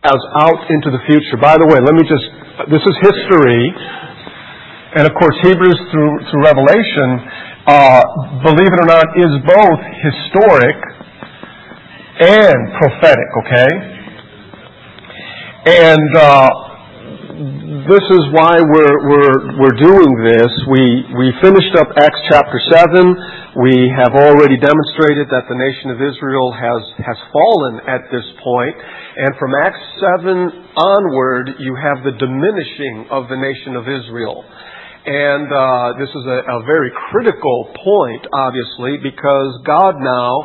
as out into the future. By the way, this is history, and of course Hebrews through Revelation, believe it or not, is both historic and prophetic, okay? And this is why we're doing this. We finished up Acts chapter 7. We have already demonstrated that the nation of Israel has fallen at this point. And from Acts 7 onward, you have the diminishing of the nation of Israel. And this is a very critical point, obviously, because God now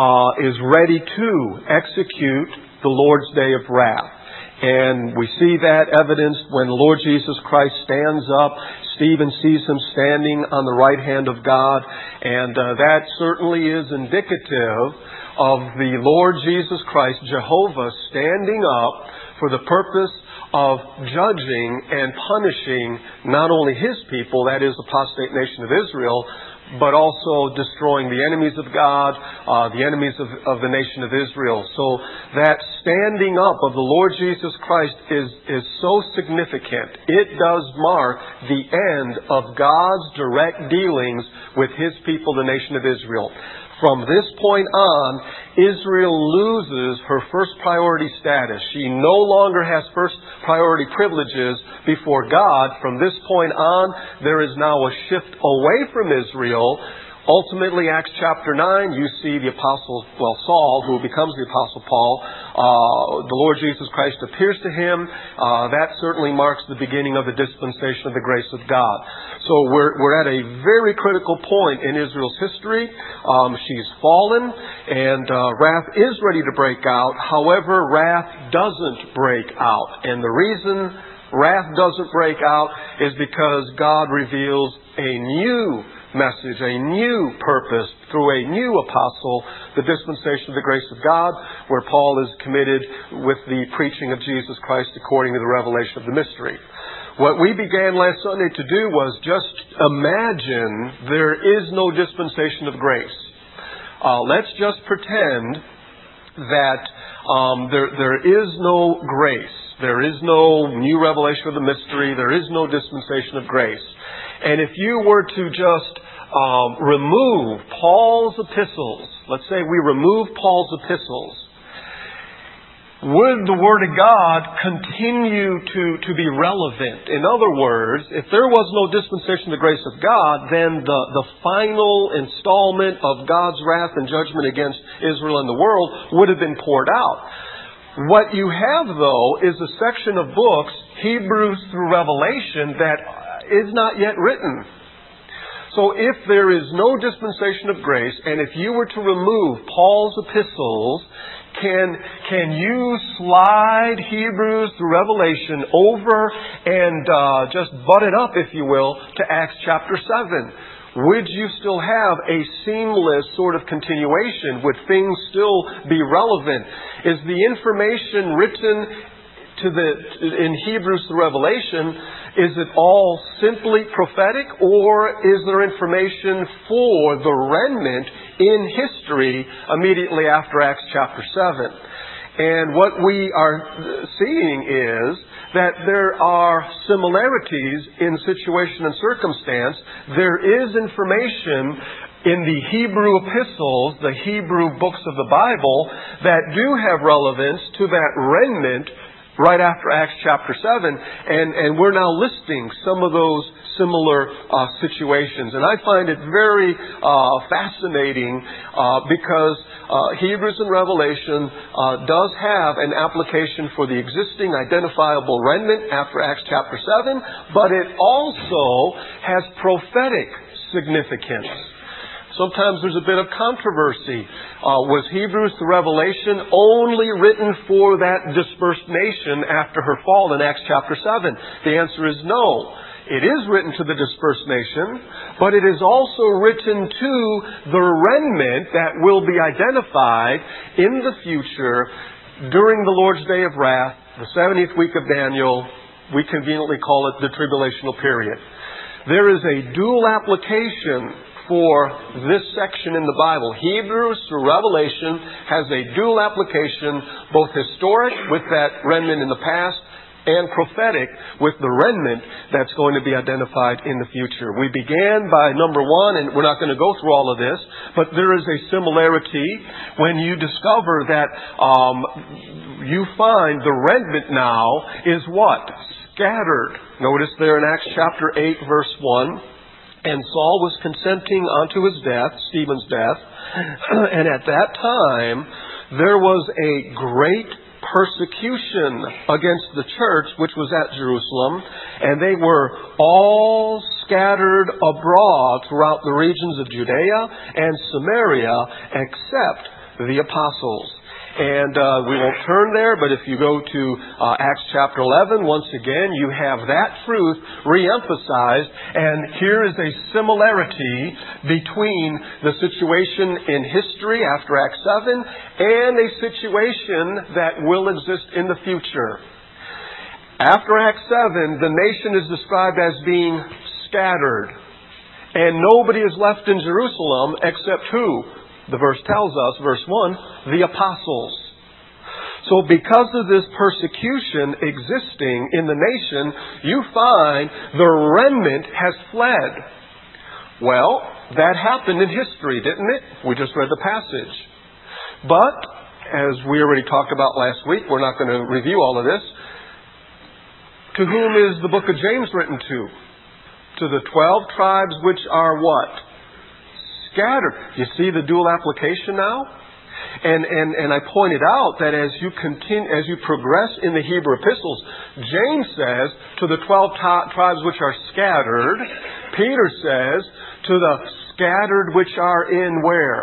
is ready to execute the Lord's day of wrath. And we see that evidenced when the Lord Jesus Christ stands up. Stephen sees him standing on the right hand of God. And that certainly is indicative of the Lord Jesus Christ, Jehovah, standing up for the purpose of judging and punishing not only His people, that is, the apostate nation of Israel, but also destroying the enemies of God, the enemies of the nation of Israel. So that standing up of the Lord Jesus Christ is so significant. It does mark the end of God's direct dealings with His people, the nation of Israel. From this point on, Israel loses her first priority status. She no longer has first priority privileges before God. From this point on, there is now a shift away from Israel. Ultimately, Acts chapter 9, you see the apostle, Saul, who becomes the apostle Paul. The Lord Jesus Christ appears to him. That certainly marks the beginning of the dispensation of the grace of God. So we're at a very critical point in Israel's history. She's fallen, and wrath is ready to break out. However, wrath doesn't break out. And the reason wrath doesn't break out is because God reveals a new message, a new purpose through a new apostle, the dispensation of the grace of God, where Paul is committed with the preaching of Jesus Christ according to the revelation of the mystery. What we began last Sunday to do was just imagine there is no dispensation of grace. Let's just pretend that there is no grace. There is no new revelation of the mystery. There is no dispensation of grace. And if you were to just remove Paul's epistles, let's say we remove Paul's epistles, would the Word of God continue to be relevant? In other words, if there was no dispensation of the grace of God, then the final installment of God's wrath and judgment against Israel and the world would have been poured out. What you have, though, is a section of books, Hebrews through Revelation, that is not yet written. So if there is no dispensation of grace, and if you were to remove Paul's epistles, can you slide Hebrews through Revelation over and just butt it up, if you will, to Acts chapter 7? Would you still have a seamless sort of continuation? Would things still be relevant? Is the information written in Hebrews through Revelation, is it all simply prophetic, or is there information for the remnant in history immediately after Acts chapter 7? And what we are seeing is that there are similarities in situation and circumstance. There is information in the Hebrew epistles, the Hebrew books of the Bible, that do have relevance to that remnant right after Acts chapter 7, and we're now listing some of those similar situations. And I find it very fascinating because Hebrews and Revelation does have an application for the existing identifiable remnant after Acts chapter 7, but it also has prophetic significance. Sometimes there's a bit of controversy. Was Hebrews to Revelation only written for that dispersed nation after her fall in Acts chapter 7? The answer is no. It is written to the dispersed nation, but it is also written to the remnant that will be identified in the future during the Lord's day of wrath, the 70th week of Daniel. We conveniently call it the tribulational period. There is a dual application for this section in the Bible. Hebrews through Revelation has a dual application, both historic with that remnant in the past, and prophetic with the remnant that's going to be identified in the future. We began by number 1, and we're not going to go through all of this, but there is a similarity when you discover that you find the remnant now is what? Scattered. Notice there in Acts chapter 8, verse 1, and Saul was consenting unto his death, Stephen's death, and at that time there was a great persecution against the church which was at Jerusalem, and they were all scattered abroad throughout the regions of Judea and Samaria except the apostles. And we won't turn there, but if you go to Acts chapter 11, once again, you have that truth reemphasized. And here is a similarity between the situation in history after Acts 7 and a situation that will exist in the future. After Acts 7, the nation is described as being scattered. And nobody is left in Jerusalem except who? The verse tells us, verse 1, the apostles. So because of this persecution existing in the nation, you find the remnant has fled. Well, that happened in history, didn't it? We just read the passage. But, as we already talked about last week, we're not going to review all of this. To whom is the book of James written to? To the 12 tribes which are what? Scattered. You see the dual application now? And I pointed out that as you progress in the Hebrew epistles, James says to the 12 tribes which are scattered. Peter says to the scattered which are in where?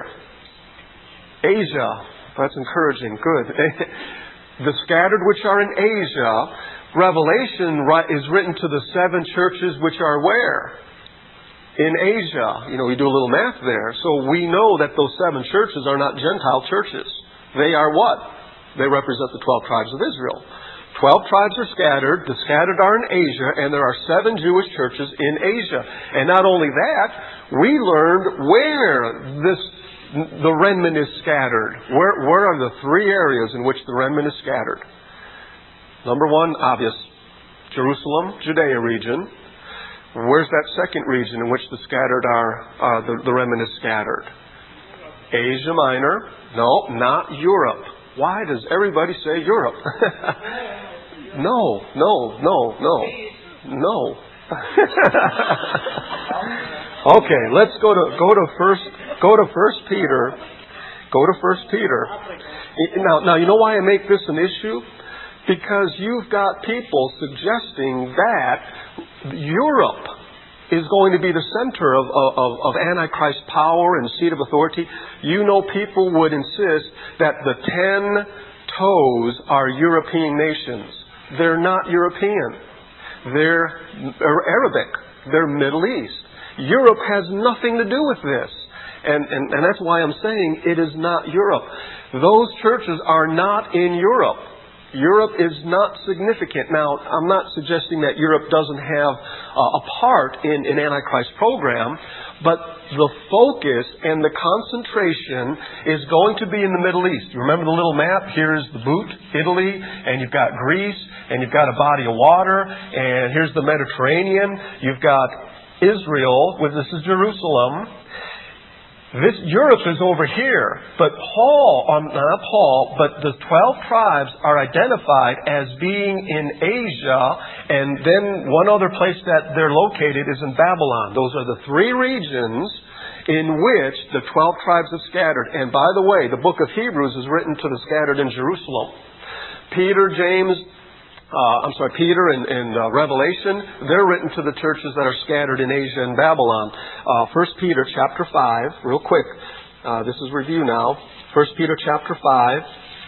Asia. That's encouraging. Good. The scattered which are in Asia. Revelation is written to the 7 churches which are where? In Asia. We do a little math there. So we know that those 7 churches are not Gentile churches. They are what? They represent the 12 tribes of Israel. 12 tribes are scattered. The scattered are in Asia. And there are 7 Jewish churches in Asia. And not only that, we learned where the remnant is scattered. Where are the 3 areas in which the remnant is scattered? Number 1, obvious. Jerusalem, Judea region. Where's that second region in which the scattered the remnant is scattered? Asia Minor. No, not Europe. Why does everybody say Europe? No. Okay, let's go to First Peter. Go to 1 Peter. Now, you know why I make this an issue? Because you've got people suggesting that Europe is going to be the center of Antichrist power and seat of authority. People would insist that the 10 toes are European nations. They're not European. They're Arabic. They're Middle East. Europe has nothing to do with this. And that's why I'm saying it is not Europe. Those churches are not in Europe. Europe is not significant. Now, I'm not suggesting that Europe doesn't have a part in an Antichrist program, but the focus and the concentration is going to be in the Middle East. You remember the little map? Here's the boot, Italy, and you've got Greece, and you've got a body of water, and here's the Mediterranean. You've got Israel, this is Jerusalem. Europe is over here, but the 12 tribes are identified as being in Asia, and then one other place that they're located is in Babylon. Those are the 3 regions in which the 12 tribes have scattered. And by the way, the book of Hebrews is written to the scattered in Jerusalem. Peter and Revelation, they're written to the churches that are scattered in Asia and Babylon. 1 Peter chapter 5, real quick. This is review now. 1 Peter chapter 5.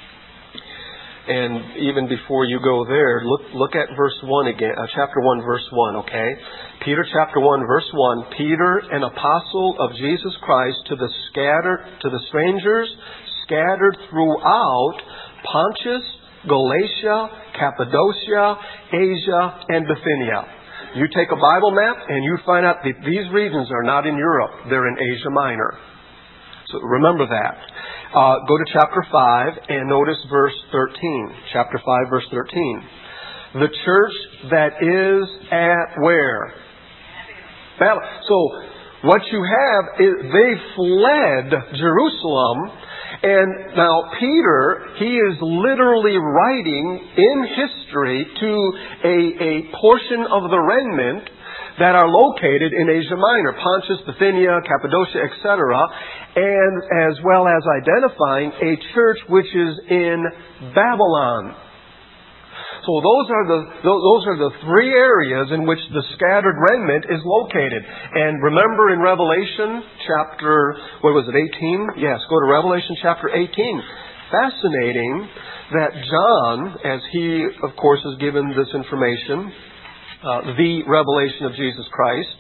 And even before you go there, look at verse 1 again. Chapter 1, verse 1, okay? Peter chapter 1, verse 1. Peter, an apostle of Jesus Christ, to the strangers scattered throughout Pontus, Galatia, Cappadocia, Asia, and Bithynia. You take a Bible map and you find out that these regions are not in Europe. They're in Asia Minor. So remember that. Go to chapter 5 and notice verse 13. Chapter 5, verse 13. The church that is at where? Babylon. So what you have is they fled Jerusalem. And now Peter, he is literally writing in history to a portion of the remnant that are located in Asia Minor, Pontus, Bithynia, Cappadocia, etc., and as well as identifying a church which is in Babylon. So those are the three areas in which the scattered remnant is located. And remember in Revelation chapter, 18? Yes, go to Revelation chapter 18. Fascinating that John, as he, of course, is given this information, the revelation of Jesus Christ,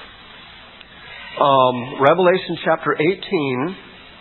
Revelation chapter 18,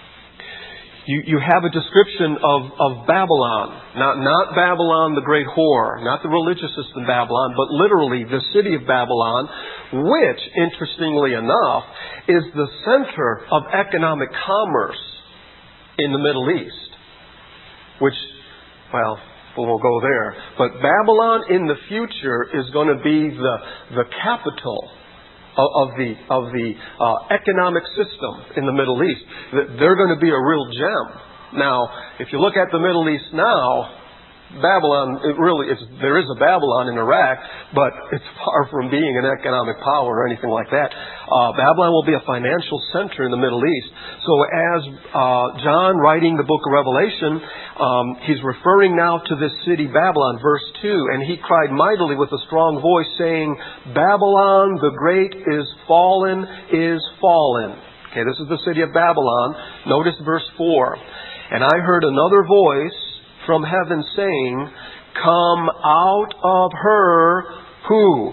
You have a description of Babylon. Not Babylon, the great whore, not the religious system Babylon, but literally the city of Babylon, which, interestingly enough, is the center of economic commerce in the Middle East. Which, well, we'll go there. But Babylon in the future is going to be the capital of the economic system in the Middle East. They're going to be a real gem. Now, if you look at the Middle East now, Babylon, there is a Babylon in Iraq, but it's far from being an economic power or anything like that. Babylon will be a financial center in the Middle East. So as John, writing the book of Revelation, he's referring now to this city Babylon, verse 2, and he cried mightily with a strong voice, saying, Babylon the great is fallen, is fallen. Okay, this is the city of Babylon. Notice verse 4. And I heard another voice from heaven saying, come out of her, who?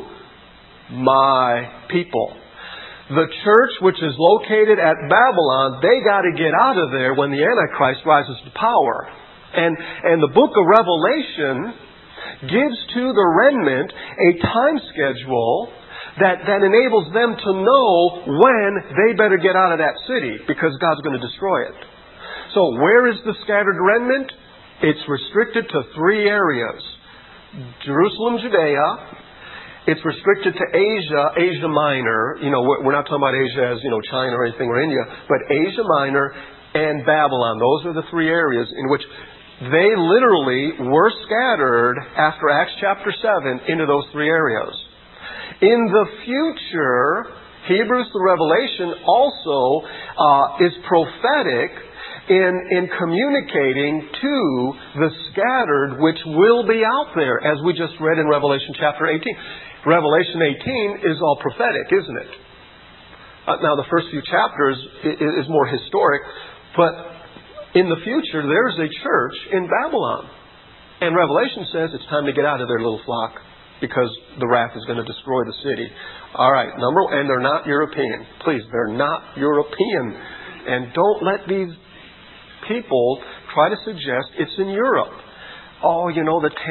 My people. The church which is located at Babylon, they got to get out of there when the Antichrist rises to power. And the book of Revelation gives to the remnant a time schedule that enables them to know when they better get out of that city, because God's going to destroy it. So where is the scattered remnant? It's restricted to three areas. Jerusalem, Judea. It's restricted to Asia Minor. We're not talking about Asia as, China or anything, or India, but Asia Minor and Babylon. Those are the three areas in which they literally were scattered after Acts chapter 7 into those three areas. In the future, Hebrews to Revelation also is prophetic in communicating to the scattered which will be out there, as we just read in Revelation chapter 18. Revelation 18 is all prophetic, isn't it? Now, the first few chapters is more historic, but in the future, there's a church in Babylon. And Revelation says it's time to get out of their little flock, because the wrath is going to destroy the city. All right, and they're not European. Please, they're not European. And don't let these people try to suggest it's in Europe. Oh, the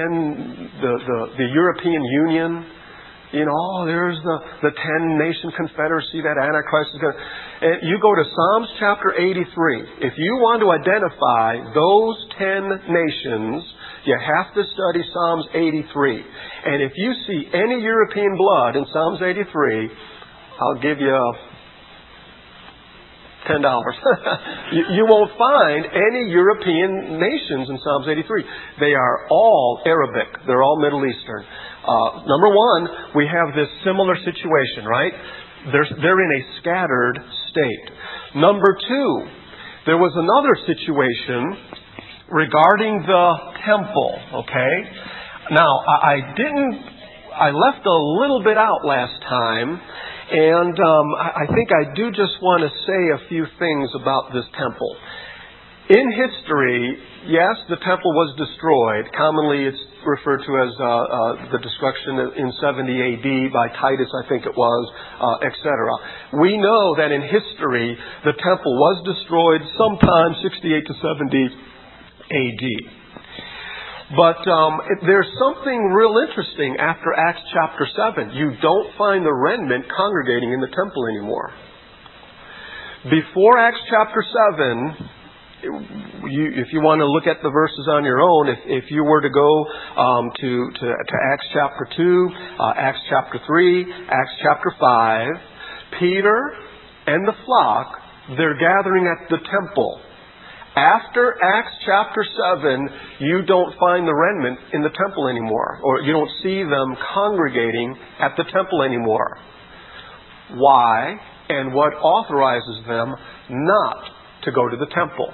European Union. There's the 10-nation confederacy that Antichrist is going to... You go to Psalms chapter 83. If you want to identify those 10 nations, you have to study Psalms 83. And if you see any European blood in Psalms 83, I'll give you $10. You won't find any European nations in Psalms 83. They are all Arabic. They're all Middle Eastern. Number one, we have this similar situation, right? They're in a scattered state. Number two, there was another situation regarding the temple, okay? Now, I left a little bit out last time, and I think I do just want to say a few things about this temple. In history, yes, the temple was destroyed. Commonly, it's referred to as the destruction in 70 A.D. by Titus, I think it was, etc. We know that in history, the temple was destroyed sometime 68 to 70 A.D. But there's something real interesting after Acts chapter 7. You don't find the remnant congregating in the temple anymore. Before Acts chapter 7, if you want to look at the verses on your own, if you were to go to Acts chapter 2, Acts chapter 3, Acts chapter 5, Peter and the flock, they're gathering at the temple. After Acts chapter 7, you don't find the remnant in the temple anymore, or you don't see them congregating at the temple anymore. Why? And what authorizes them not to go to the temple?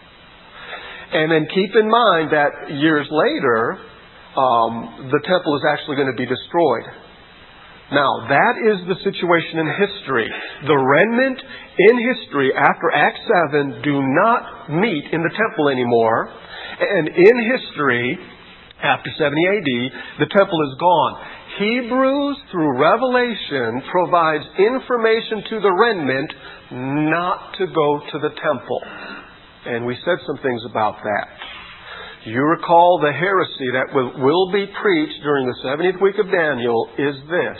And then keep in mind that years later, the temple is actually going to be destroyed. Now, that is the situation in history. The remnant in history after Acts 7 do not meet in the temple anymore. And in history, after 70 AD, the temple is gone. Hebrews, through Revelation, provides information to the remnant not to go to the temple. And we said some things about that. You recall the heresy that will be preached during the 70th week of Daniel is this.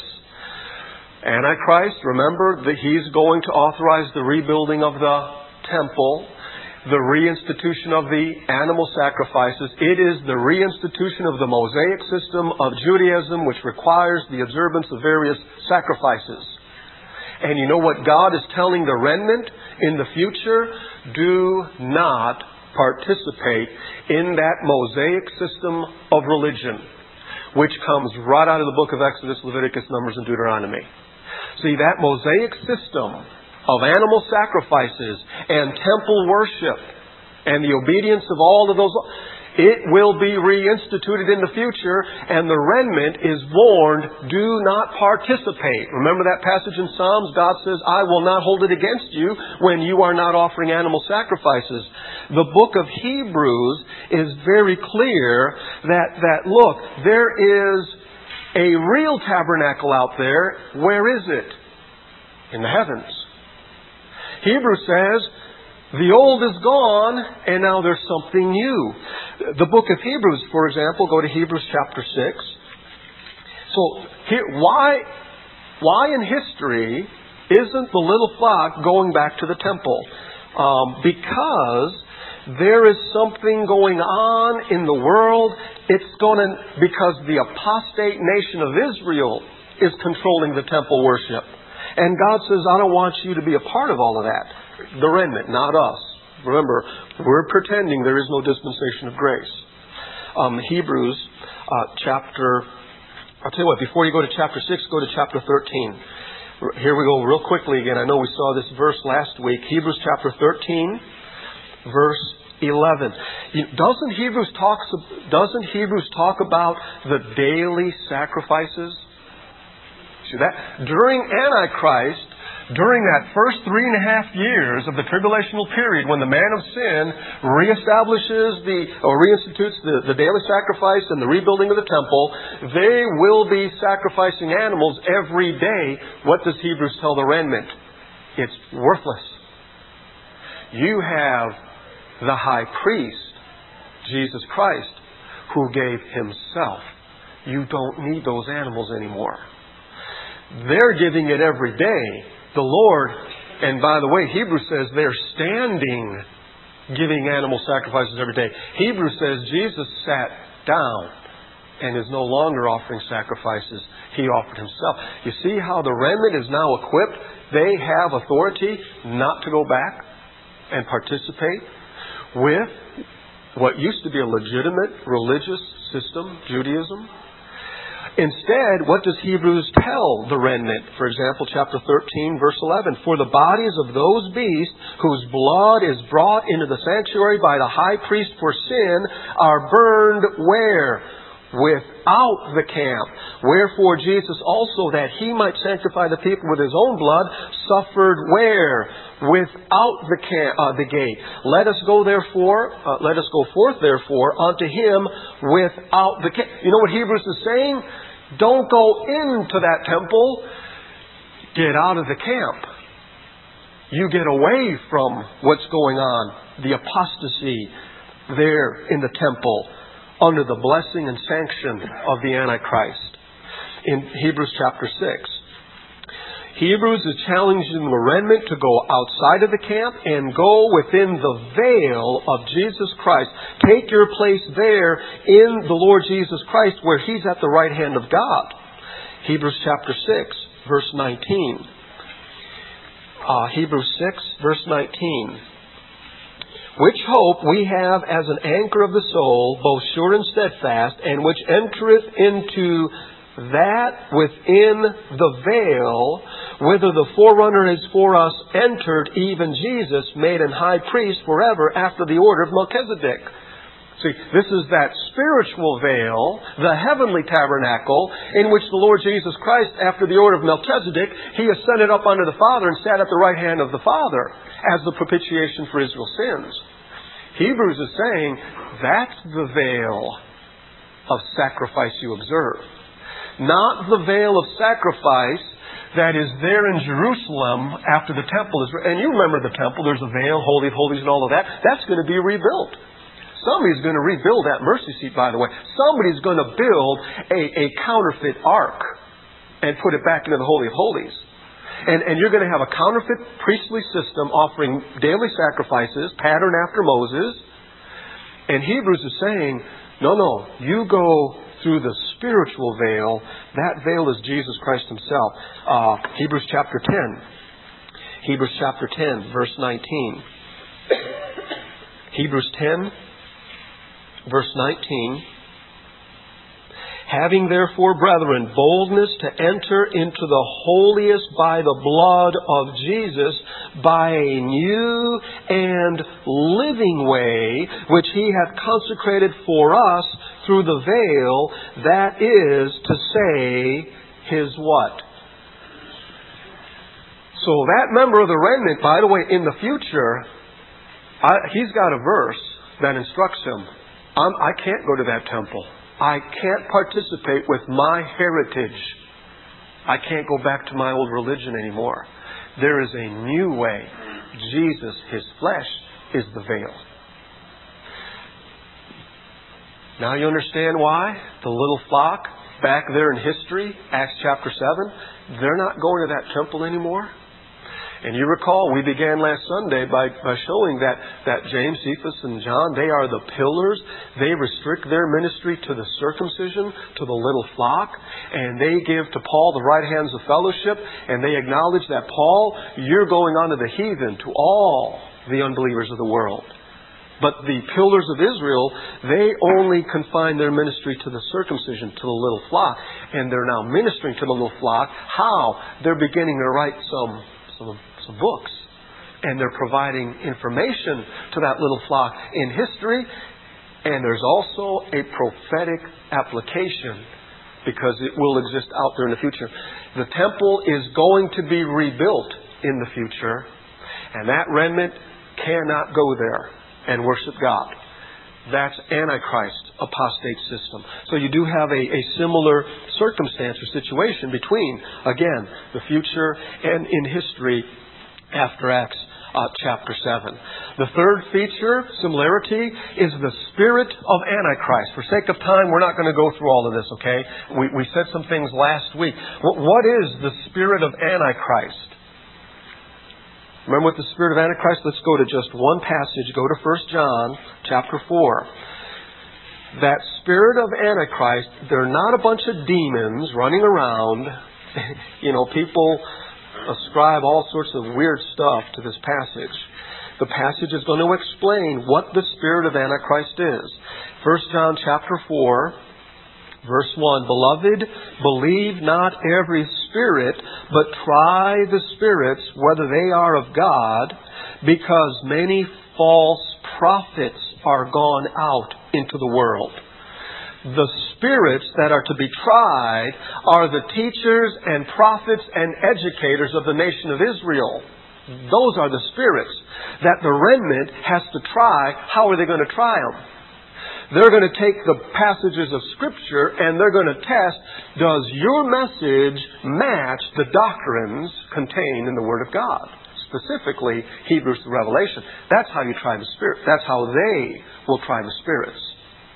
Antichrist, remember that he's going to authorize the rebuilding of the temple, the reinstitution of the animal sacrifices. It is the reinstitution of the Mosaic system of Judaism, which requires the observance of various sacrifices. And you know what God is telling the remnant in the future? Do not participate in that Mosaic system of religion, which comes right out of the book of Exodus, Leviticus, Numbers, and Deuteronomy. See, that Mosaic system of animal sacrifices and temple worship and the obedience of all of those, it will be reinstituted in the future, and the remnant is warned, do not participate. Remember that passage in Psalms? God says, I will not hold it against you when you are not offering animal sacrifices. The book of Hebrews is very clear that look, there is a real tabernacle out there. Where is it? In the heavens. Hebrews says, the old is gone, and now there's something new. The book of Hebrews, for example, go to Hebrews chapter 6. So, here, why in history isn't the little flock going back to the temple? Because there is something going on in the world. Because the apostate nation of Israel is controlling the temple worship. And God says, I don't want you to be a part of all of that. The remnant, not us. Remember, we're pretending there is no dispensation of grace. Hebrews chapter... I'll tell you what, before you go to chapter 6, go to chapter 13. Here we go real quickly again. I know we saw this verse last week. Hebrews chapter 13, verse 11. Doesn't Hebrews talk about the daily sacrifices? See that? During Antichrist, during that first 3.5 years of the tribulational period, when the man of sin reinstitutes the daily sacrifice and the rebuilding of the temple, they will be sacrificing animals every day. What does Hebrews tell the remnant? It's worthless. You have the high priest, Jesus Christ, who gave himself. You don't need those animals anymore. They're giving it every day. The Lord, and by the way, Hebrews says they're standing giving animal sacrifices every day. Hebrews says Jesus sat down and is no longer offering sacrifices. He offered himself. You see how the remnant is now equipped? They have authority not to go back and participate with what used to be a legitimate religious system, Judaism. Instead, what does Hebrews tell the remnant? For example, chapter 13, verse 11. For the bodies of those beasts whose blood is brought into the sanctuary by the high priest for sin are burned where? Without the camp. Wherefore Jesus also, that he might sanctify the people with his own blood, suffered where? Without the gate. Let us go forth therefore unto him without the camp. You know what Hebrews is saying? Don't go into that temple. Get out of the camp. You get away from what's going on. The apostasy there in the temple. under the blessing and sanction of the Antichrist. In Hebrews chapter 6. Hebrews is challenging the remnant to go outside of the camp and go within the veil of Jesus Christ. Take your place there in the Lord Jesus Christ where He's at the right hand of God. Hebrews chapter 6, verse 19. Hebrews 6, verse 19. Which hope we have as an anchor of the soul, both sure and steadfast, and which entereth into that within the veil, whither the forerunner is for us entered, even Jesus, made an high priest forever after the order of Melchizedek. See, this is that spiritual veil, the heavenly tabernacle, in which the Lord Jesus Christ, after the order of Melchizedek, He ascended up unto the Father and sat at the right hand of the Father as the propitiation for Israel's sins. Hebrews is saying, that's the veil of sacrifice you observe. Not the veil of sacrifice that is there in Jerusalem after the temple is... And you remember the temple, there's a veil, Holy of Holies and all of that. That's going to be rebuilt. Somebody's going to rebuild that mercy seat, by the way. Somebody's going to build a counterfeit ark and put it back into the Holy of Holies. And you're going to have a counterfeit priestly system offering daily sacrifices, patterned after Moses. And Hebrews is saying, no, you go through the spiritual veil. That veil is Jesus Christ Himself. Hebrews chapter 10. Hebrews chapter 10, verse 19. Hebrews 10, verse 19. Having therefore, brethren, boldness to enter into the holiest by the blood of Jesus, by a new and living way, which He hath consecrated for us through the veil, that is to say, His what? So that member of the remnant, by the way, in the future, he's got a verse that instructs him. I can't go to that temple. I can't participate with my heritage. I can't go back to my old religion anymore. There is a new way. Jesus, His flesh, is the veil. Now you understand why the little flock back there in history, Acts chapter 7, they're not going to that temple anymore. And you recall, we began last Sunday by showing that James, Cephas, and John, they are the pillars. They restrict their ministry to the circumcision, to the little flock. And they give to Paul the right hands of fellowship. And they acknowledge that, Paul, you're going on to the heathen, to all the unbelievers of the world. But the pillars of Israel, they only confine their ministry to the circumcision, to the little flock. And they're now ministering to the little flock. How? They're beginning to write some books. And they're providing information to that little flock in history. And there's also a prophetic application, because it will exist out there in the future. The temple is going to be rebuilt in the future. And that remnant cannot go there and worship God. That's Antichrist, apostate system. So you do have a similar circumstance or situation between, again, the future and in history after Acts chapter 7. The third feature, similarity, is the spirit of Antichrist. For sake of time, we're not going to go through all of this, okay? We said some things last week. What is the spirit of Antichrist? Remember what the spirit of Antichrist? Let's go to just one passage. Go to 1 John chapter 4. That spirit of Antichrist, they're not a bunch of demons running around. People ascribe all sorts of weird stuff to this passage. The passage is going to explain what the spirit of Antichrist is. 1 John chapter 4, verse 1. Beloved, believe not every spirit, but try the spirits whether they are of God, because many false prophets are gone out into the world. The spirits that are to be tried are the teachers and prophets and educators of the nation of Israel. Those are the spirits that the remnant has to try. How are they going to try them? They're going to take the passages of Scripture and they're going to test, does your message match the doctrines contained in the Word of God? Specifically, Hebrews to Revelation. That's how you try the Spirit. That's how they will try the spirits.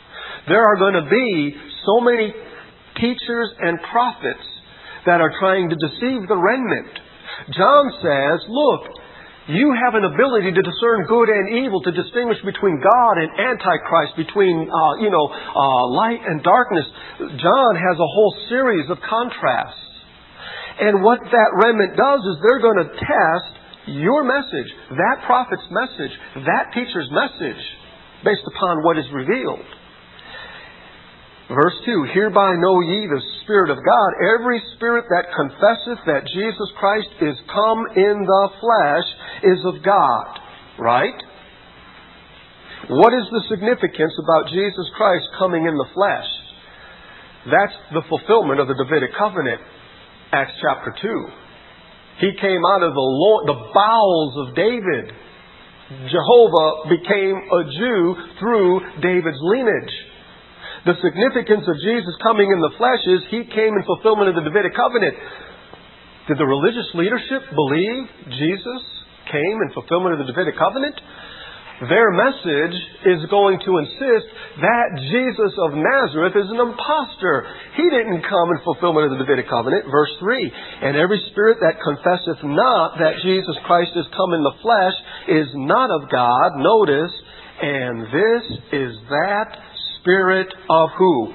There are going to be so many teachers and prophets that are trying to deceive the remnant. John says, look, you have an ability to discern good and evil, to distinguish between God and Antichrist, between, light and darkness. John has a whole series of contrasts. And what that remnant does is they're going to test your message, that prophet's message, that teacher's message, based upon what is revealed. Verse 2, hereby know ye the Spirit of God. Every spirit that confesseth that Jesus Christ is come in the flesh is of God. Right? What is the significance about Jesus Christ coming in the flesh? That's the fulfillment of the Davidic covenant. Acts chapter 2. He came out of the bowels of David. Jehovah became a Jew through David's lineage. The significance of Jesus coming in the flesh is He came in fulfillment of the Davidic covenant. Did the religious leadership believe Jesus came in fulfillment of the Davidic covenant? Their message is going to insist that Jesus of Nazareth is an impostor. He didn't come in fulfillment of the Davidic covenant. Verse 3, and every spirit that confesseth not that Jesus Christ is come in the flesh is not of God. Notice, and this is that spirit of who?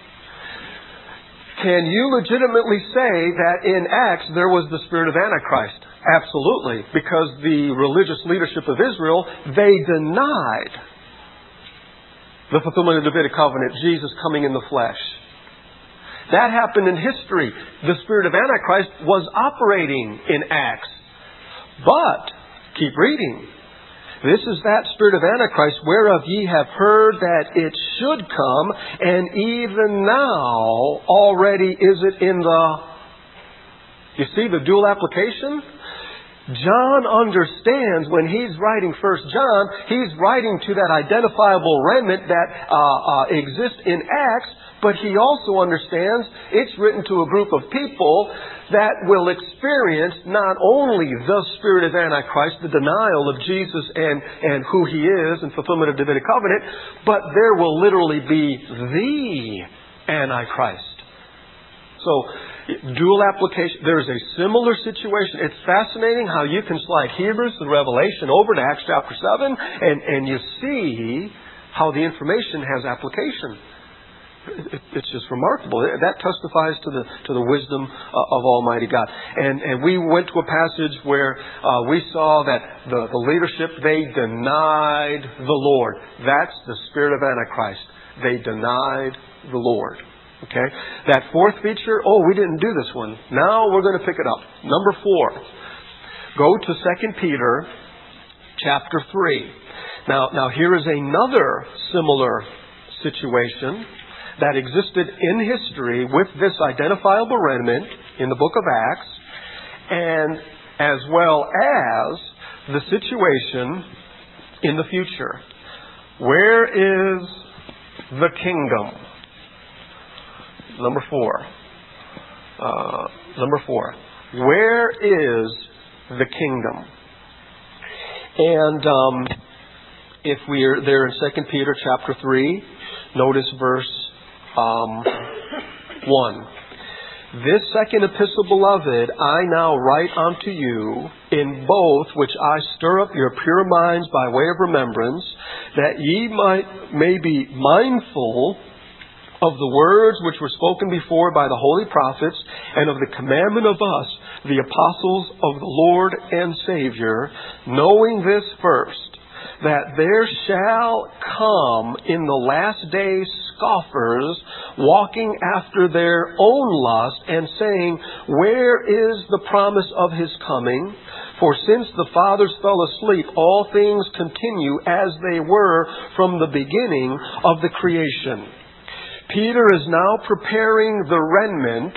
Can you legitimately say that in Acts there was the spirit of Antichrist? Absolutely. Because the religious leadership of Israel, they denied the fulfillment of the Davidic covenant, Jesus coming in the flesh. That happened in history. The spirit of Antichrist was operating in Acts. But, keep reading. This is that spirit of Antichrist, whereof ye have heard that it should come, and even now already is it in the... You see the dual application? John understands when he's writing 1 John, he's writing to that identifiable remnant that exists in Acts, but he also understands it's written to a group of people that will experience not only the spirit of Antichrist, the denial of Jesus and who He is in fulfillment of Davidic covenant, but there will literally be the Antichrist. So, dual application. There's a similar situation. It's fascinating how you can slide Hebrews and Revelation over to Acts chapter 7, and you see how the information has application. It's just remarkable. That testifies to the wisdom of Almighty God. And we went to a passage where we saw that the leadership, they denied the Lord. That's the spirit of Antichrist. They denied the Lord. Okay? That fourth feature, we didn't do this one. Now we're going to pick it up. Number 4. Go to 2 Peter chapter 3. Now here is another similar situation that existed in history with this identifiable remnant in the book of Acts, and as well as the situation in the future. Where is the kingdom? Number 4. Where is the kingdom? And if we are there in 2 Peter chapter 3, notice verse 1. This second epistle, beloved, I now write unto you, in both which I stir up your pure minds by way of remembrance, that ye may be mindful of the words which were spoken before by the holy prophets, and of the commandment of us, the apostles of the Lord and Savior, knowing this first, that there shall come in the last days scoffers, walking after their own lust, and saying, where is the promise of His coming? For since the fathers fell asleep, all things continue as they were from the beginning of the creation. Peter is now preparing the remnant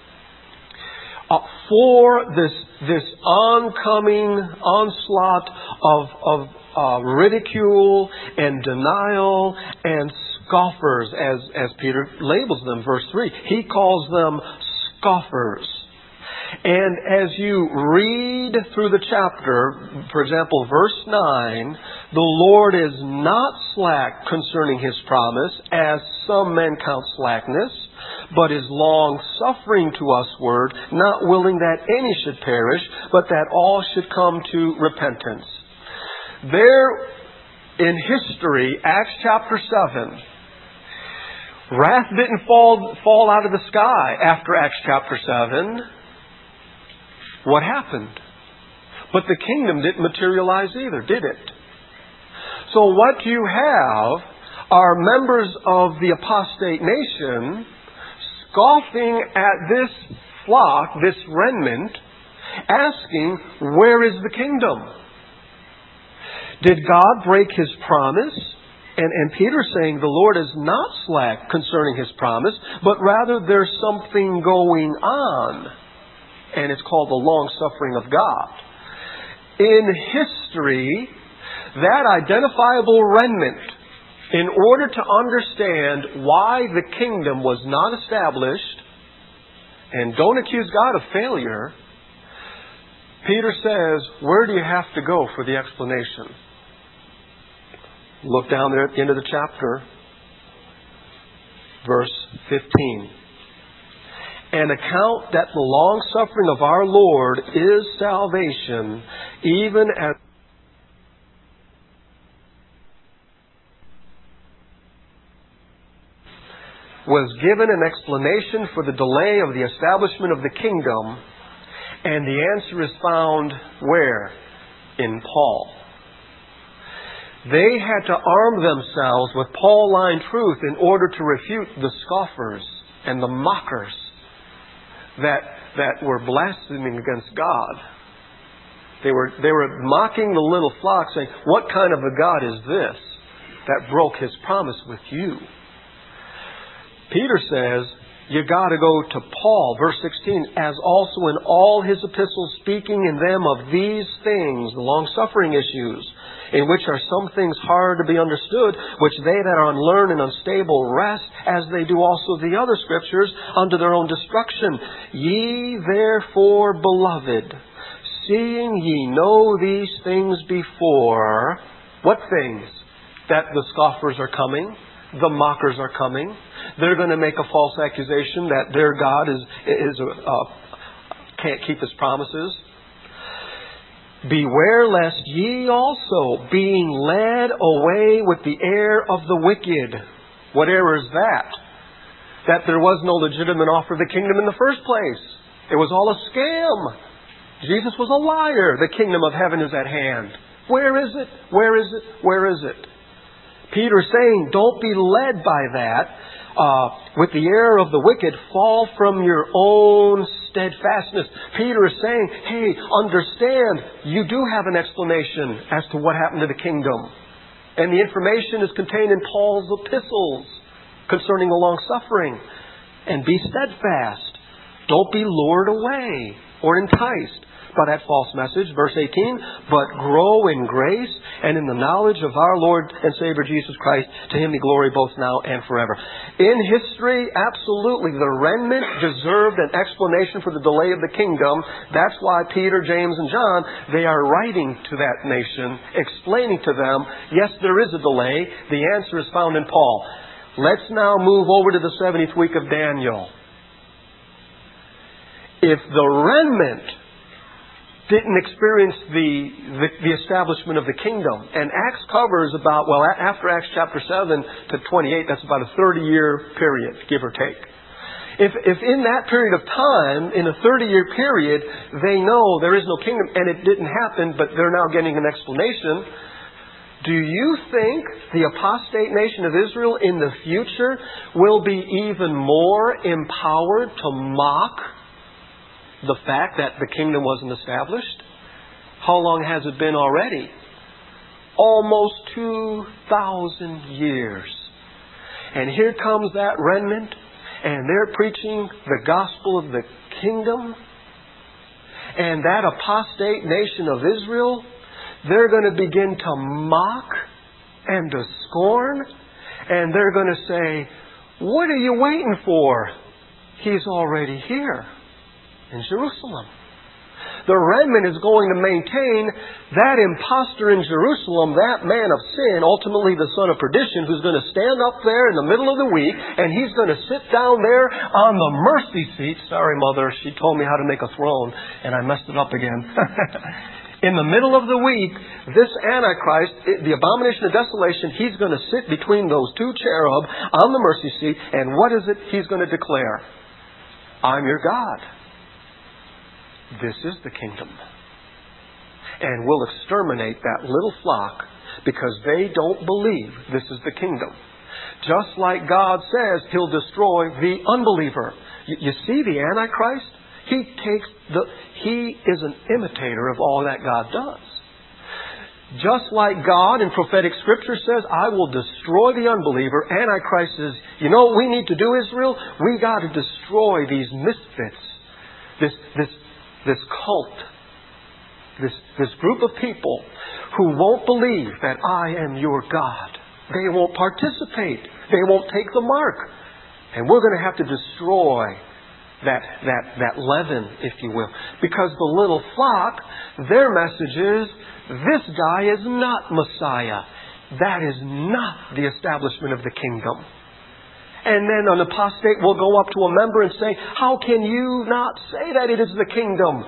for this oncoming onslaught of ridicule and denial and scoffers, as Peter labels them. Verse 3, he calls them scoffers. And as you read through the chapter, for example, verse 9, the Lord is not slack concerning His promise, as some men count slackness, but is long-suffering to usward, not willing that any should perish, but that all should come to repentance. There in history, Acts chapter 7, wrath didn't fall out of the sky after Acts chapter 7. What happened? But the kingdom didn't materialize either, did it? So what you have are members of the apostate nation scoffing at this flock, this remnant, asking, where is the kingdom? Did God break His promise? And Peter's saying the Lord is not slack concerning His promise, but rather there's something going on. And it's called the long-suffering of God. In history, that identifiable remnant, in order to understand why the kingdom was not established, and don't accuse God of failure, Peter says, where do you have to go for the explanation? Look down there at the end of the chapter, verse 15. And account that the long-suffering of our Lord is salvation, even as was given an explanation for the delay of the establishment of the kingdom, and the answer is found where? In Paul. They had to arm themselves with Pauline truth in order to refute the scoffers and the mockers that were blaspheming against God. They were mocking the little flock, saying, what kind of a God is this that broke His promise with you? Peter says, you got to go to Paul, verse 16, as also in all his epistles, speaking in them of these things, the long-suffering issues, in which are some things hard to be understood, which they that are unlearned and unstable wrest, as they do also the other scriptures, unto their own destruction. Ye therefore, beloved, seeing ye know these things before, what things? That the scoffers are coming, the mockers are coming. They're going to make a false accusation that their God can't keep His promises. Beware lest ye also, being led away with the error of the wicked. What error is that? That there was no legitimate offer of the kingdom in the first place. It was all a scam. Jesus was a liar. The kingdom of heaven is at hand. Where is it? Where is it? Where is it? Peter's saying, don't be led by that. With the error of the wicked, fall from your own steadfastness. Peter is saying, hey, understand, you do have an explanation as to what happened to the kingdom. And the information is contained in Paul's epistles concerning the long-suffering. And be steadfast. Don't be lured away or enticed by that false message. Verse 18, but grow in grace and in the knowledge of our Lord and Savior Jesus Christ. To Him be glory both now and forever. In history, absolutely, the remnant deserved an explanation for the delay of the kingdom. That's why Peter, James, and John, they are writing to that nation, explaining to them, yes, there is a delay. The answer is found in Paul. Let's now move over to the 70th week of Daniel. If the remnant didn't experience the establishment of the kingdom. And Acts covers about, well, after Acts chapter 7 to 28, that's about a 30-year period, give or take. If in that period of time, in a 30-year period, they know there is no kingdom and it didn't happen, but they're now getting an explanation, do you think the apostate nation of Israel in the future will be even more empowered to mock the fact that the kingdom wasn't established? How long has it been already? Almost 2,000 years. And here comes that remnant, and they're preaching the gospel of the kingdom. And that apostate nation of Israel, they're going to begin to mock and to scorn. And they're going to say, what are you waiting for? He's already here. in Jerusalem. The remnant is going to maintain that imposter in Jerusalem, that man of sin, ultimately the son of perdition, who's going to stand up there in the middle of the week, and he's going to sit down there on the mercy seat. Sorry, Mother, she told me how to make a throne, and I messed it up again. In the middle of the week, this Antichrist, the abomination of desolation, he's going to sit between those two cherub on the mercy seat, and what is it he's going to declare? I'm your God. This is the kingdom. And we'll exterminate that little flock because they don't believe this is the kingdom. Just like God says He'll destroy the unbeliever. You see the Antichrist? He is an imitator of all that God does. Just like God in prophetic scripture says, I will destroy the unbeliever, Antichrist says, you know what we need to do, Israel? We got to destroy these misfits. This cult, this group of people who won't believe that I am your God. They won't participate. They won't take the mark. And we're going to have to destroy that leaven, if you will. Because the little flock, their message is, this guy is not Messiah. That is not the establishment of the kingdom. And then an apostate will go up to a member and say, how can you not say that it is the kingdom?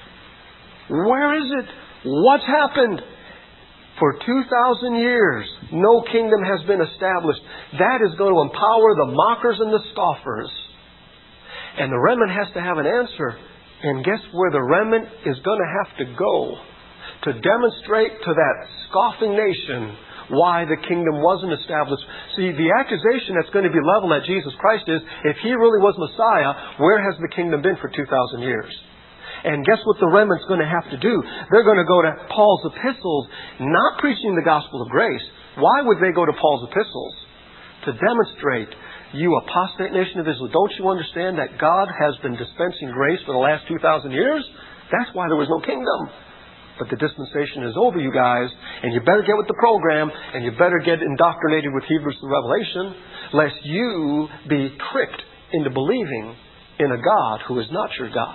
Where is it? What's happened? For 2,000 years, no kingdom has been established. That is going to empower the mockers and the scoffers. And the remnant has to have an answer. And guess where the remnant is going to have to go to demonstrate to that scoffing nation why the kingdom wasn't established. See, the accusation that's going to be leveled at Jesus Christ is, if He really was Messiah, where has the kingdom been for 2,000 years? And guess what the remnant's going to have to do? They're going to go to Paul's epistles, not preaching the gospel of grace. Why would they go to Paul's epistles? To demonstrate, you apostate nation of Israel, don't you understand that God has been dispensing grace for the last 2,000 years? That's why there was no kingdom. But the dispensation is over, you guys, and you better get with the program, and you better get indoctrinated with Hebrews through Revelation, lest you be tricked into believing in a God who is not your God.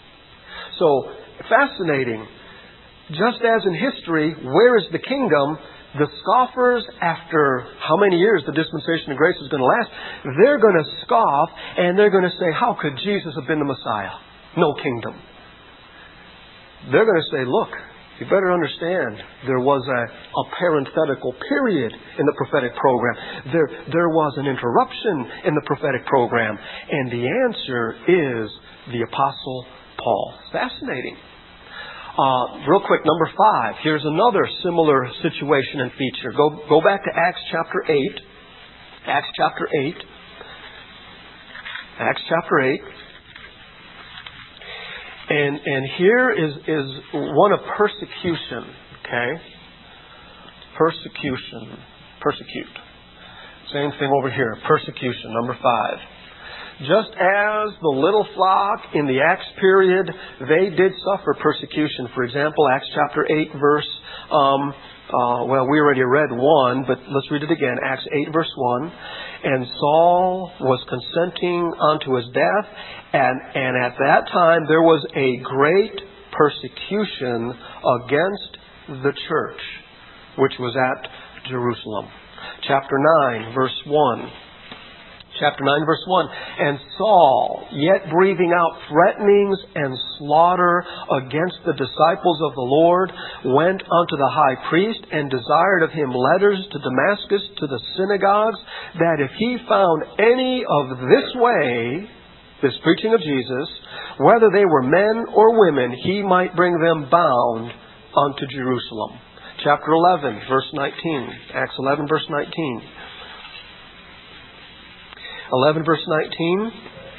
So, fascinating. Just as in history, where is the kingdom? The scoffers, after how many years the dispensation of grace is going to last, they're going to scoff, and they're going to say, how could Jesus have been the Messiah? No kingdom. They're going to say, look, you better understand there was a parenthetical period in the prophetic program. There was an interruption in the prophetic program. And the answer is the Apostle Paul. Fascinating. Real quick, number 5. Here's another similar situation and feature. Go back to Acts chapter 8. Acts chapter 8. Acts chapter 8. And here is one of persecution, okay? Persecution. Persecute. Same thing over here. Persecution, number 5. Just as the little flock in the Acts period, they did suffer persecution. For example, Acts chapter 8 verse, we already read 1, but let's read it again. Acts 8 verse 1. And Saul was consenting unto his death, and at that time there was a great persecution against the church, which was at Jerusalem. Chapter 9 verse 1. Chapter 9, verse 1. And Saul, yet breathing out threatenings and slaughter against the disciples of the Lord, went unto the high priest and desired of him letters to Damascus to the synagogues, that if he found any of this way, this preaching of Jesus, whether they were men or women, he might bring them bound unto Jerusalem. Chapter 11, verse 19. Acts 11, verse 19. 11 verse 19.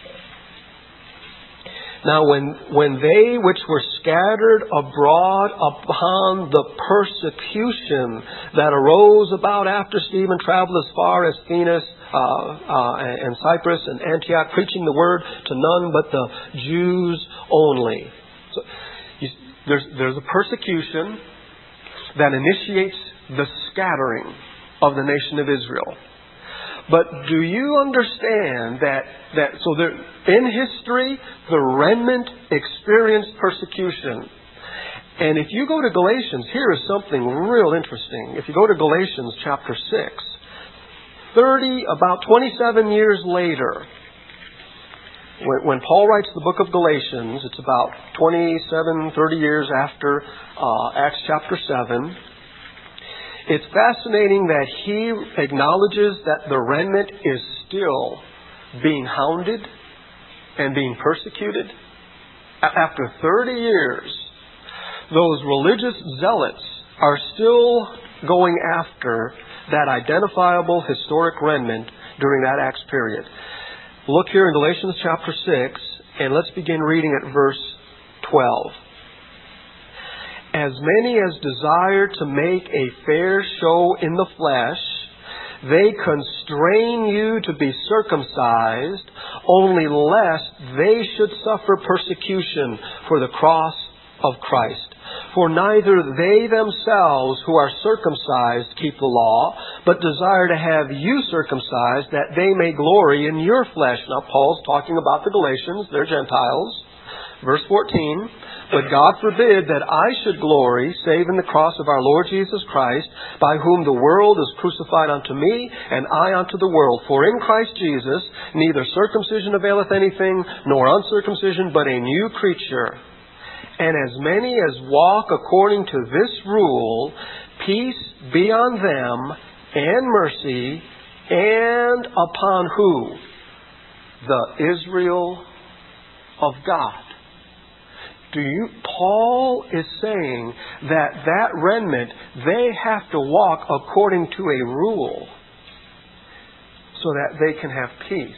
Now when they which were scattered abroad upon the persecution that arose about after Stephen traveled as far as Phoenix and Cyprus and Antioch, preaching the word to none but the Jews only. So there's a persecution that initiates the scattering of the nation of Israel. But do you understand in history, the remnant experienced persecution. And if you go to Galatians, here is something real interesting. If you go to Galatians chapter 6, about 27 years later, when Paul writes the book of Galatians, it's about 30 years after Acts chapter 7. It's fascinating that he acknowledges that the remnant is still being hounded and being persecuted. After 30 years, those religious zealots are still going after that identifiable historic remnant during that Acts period. Look here in Galatians chapter 6, and let's begin reading at verse 12. As many as desire to make a fair show in the flesh, they constrain you to be circumcised, only lest they should suffer persecution for the cross of Christ. For neither they themselves who are circumcised keep the law, but desire to have you circumcised, that they may glory in your flesh. Now Paul's talking about the Galatians, they're Gentiles. Verse 14, but God forbid that I should glory, save in the cross of our Lord Jesus Christ, by whom the world is crucified unto me, and I unto the world. For in Christ Jesus neither circumcision availeth anything, nor uncircumcision, but a new creature. And as many as walk according to this rule, peace be on them, and mercy, and upon who? The Israel of God. Paul is saying that remnant, they have to walk according to a rule so that they can have peace.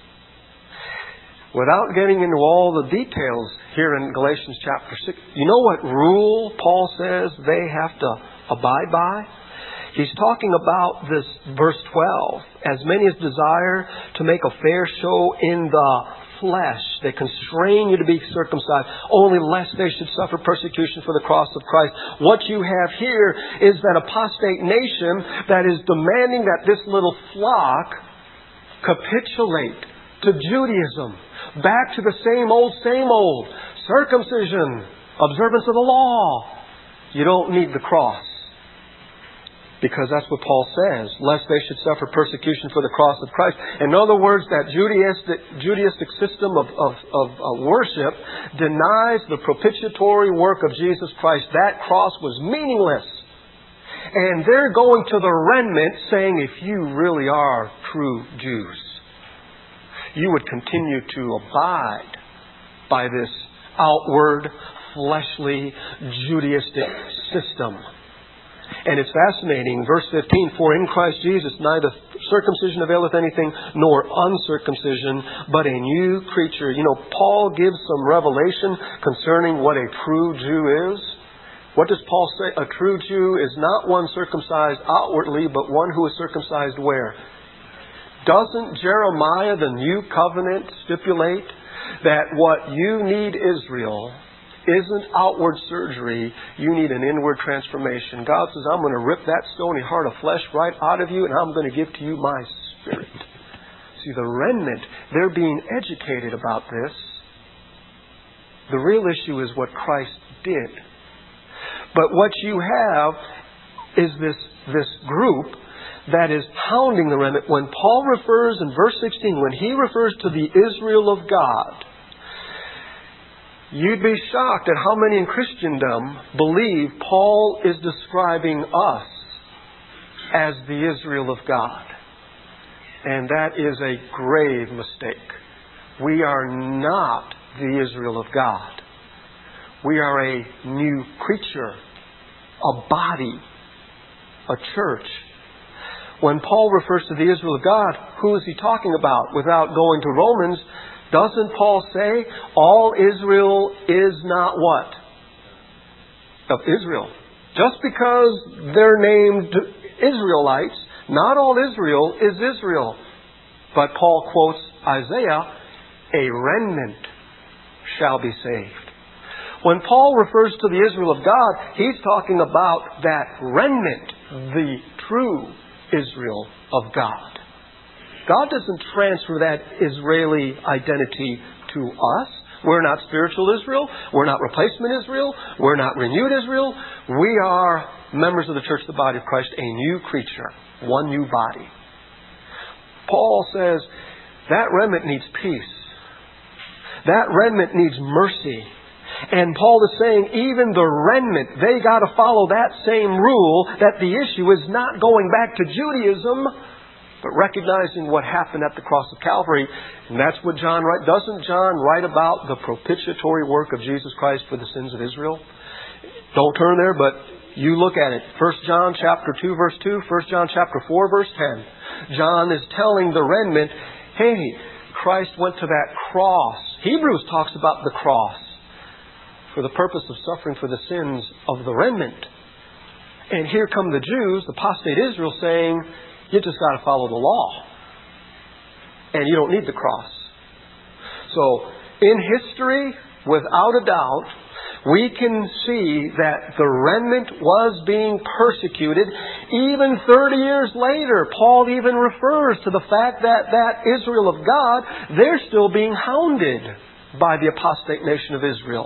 Without getting into all the details here in Galatians chapter 6, you know what rule Paul says they have to abide by? He's talking about this verse 12. As many as desire to make a fair show in the flesh, they constrain you to be circumcised, only lest they should suffer persecution for the cross of Christ. What you have here is that apostate nation that is demanding that this little flock capitulate to Judaism, back to the same old, circumcision, observance of the law. You don't need the cross. Because that's what Paul says, lest they should suffer persecution for the cross of Christ. In other words, that Judaistic system of worship denies the propitiatory work of Jesus Christ. That cross was meaningless. And they're going to the remnant saying, if you really are true Jews, you would continue to abide by this outward, fleshly, Judaistic system. And it's fascinating, verse 15, for in Christ Jesus neither circumcision availeth anything, nor uncircumcision, but a new creature. You know, Paul gives some revelation concerning what a true Jew is. What does Paul say? A true Jew is not one circumcised outwardly, but one who is circumcised where? Doesn't Jeremiah, the new covenant, stipulate that what you need, Israel, isn't outward surgery, you need an inward transformation. God says, I'm going to rip that stony heart of flesh right out of you, and I'm going to give to you my spirit. See, the remnant, they're being educated about this. The real issue is what Christ did. But what you have is this group that is hounding the remnant. When Paul refers in verse 16, when he refers to the Israel of God, you'd be shocked at how many in Christendom believe Paul is describing us as the Israel of God. And that is a grave mistake. We are not the Israel of God. We are a new creature, a body, a church. When Paul refers to the Israel of God, who is he talking about? Without going to Romans, doesn't Paul say all Israel is not what? Of Israel. Just because they're named Israelites, not all Israel is Israel. But Paul quotes Isaiah, a remnant shall be saved. When Paul refers to the Israel of God, he's talking about that remnant, the true Israel of God. God doesn't transfer that Israeli identity to us. We're not spiritual Israel. We're not replacement Israel. We're not renewed Israel. We are members of the church, the body of Christ, a new creature, one new body. Paul says that remnant needs peace. That remnant needs mercy. And Paul is saying even the remnant, they got to follow that same rule, that the issue is not going back to Judaism, but recognizing what happened at the cross of Calvary. And that's what John writes. Doesn't John write about the propitiatory work of Jesus Christ for the sins of Israel? Don't turn there, but you look at it. 1 John chapter 2, verse 2, 1 John chapter 4, verse 10. John is telling the remnant, hey, Christ went to that cross. Hebrews talks about the cross for the purpose of suffering for the sins of the remnant. And here come the Jews, the apostate Israel, saying, you just got to follow the law. And you don't need the cross. So, in history, without a doubt, we can see that the remnant was being persecuted. Even 30 years later, Paul even refers to the fact that that Israel of God, they're still being hounded by the apostate nation of Israel.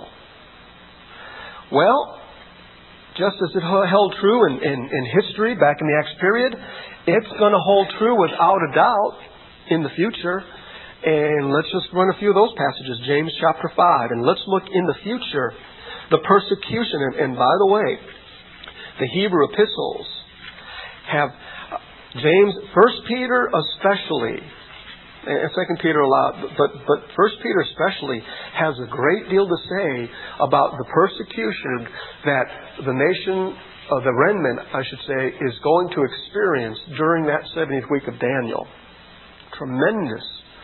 Well, just as it held true in history back in the Acts period, it's going to hold true without a doubt in the future. And let's just run a few of those passages. James chapter 5. And let's look in the future. The persecution. And by the way, the Hebrew epistles have James, 1 Peter especially, and 2 Peter a lot, but 1 Peter especially has a great deal to say about the persecution that the nation, the remnant, I should say, is going to experience during that 70th week of Daniel. Tremendous